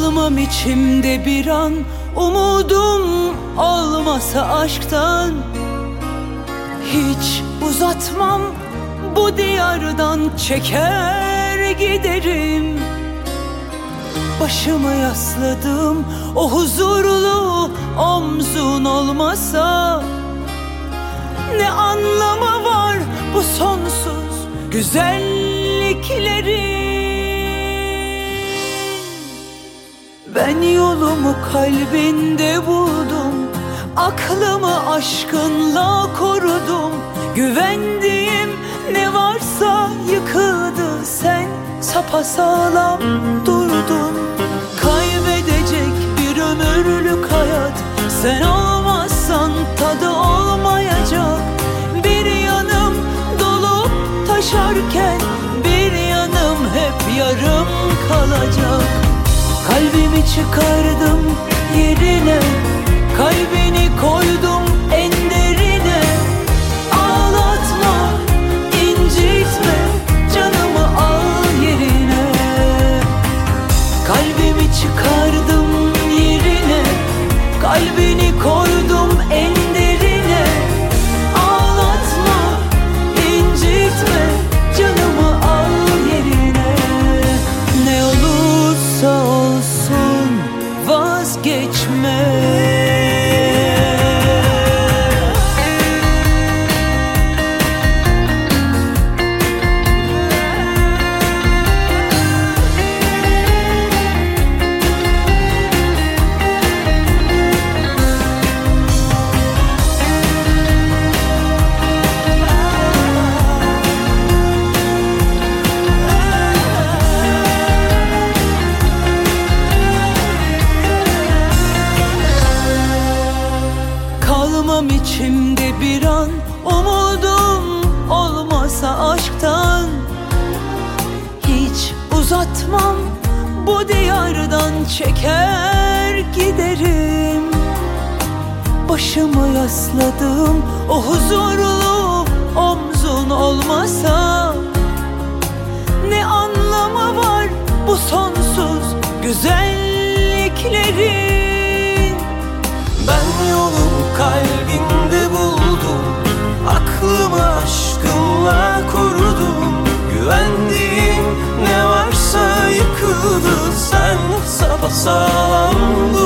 Kalmam içimde bir an, umudum olmasa aşktan. Hiç uzatmam, bu diyardan çeker giderim. Başımı yasladım, o huzurlu omzun olmasa. Ne anlamı var bu sonsuz güzelliklerin? Ben yolumu kalbinde buldum, aklımı aşkınla korudum. Güvendiğim ne varsa yıkıldı, sen sapasağlam durdun. Kaybedecek bir ömürlük hayat, sen olmazsan tadı olmayacak. Bir yanım dolup taşarken, bir yanım hep yarım kalacak. Kalbimi çıkardım yerine, kalbini koydum en derine. Ağlatma, incitme, canımı al yerine. Kalbimi çıkardım yerine, kalbini koydum en derine. Ağlatma, incitme, canımı al yerine. Ne olursa olsun vazgeçme. Kalmam içimde bir an, umudum olmasa aşktan. Hiç uzatmam, bu diyardan çeker giderim. Başımı yasladım, o huzurlu omzun olmasa. Ne anlamı var bu sonsuz güzelliklerin? Ben yolumu kalbinde buldum, aklımı aşkınla korudum. Güvendiğim ne varsa yıkıldı, sen sapasağlam durdun.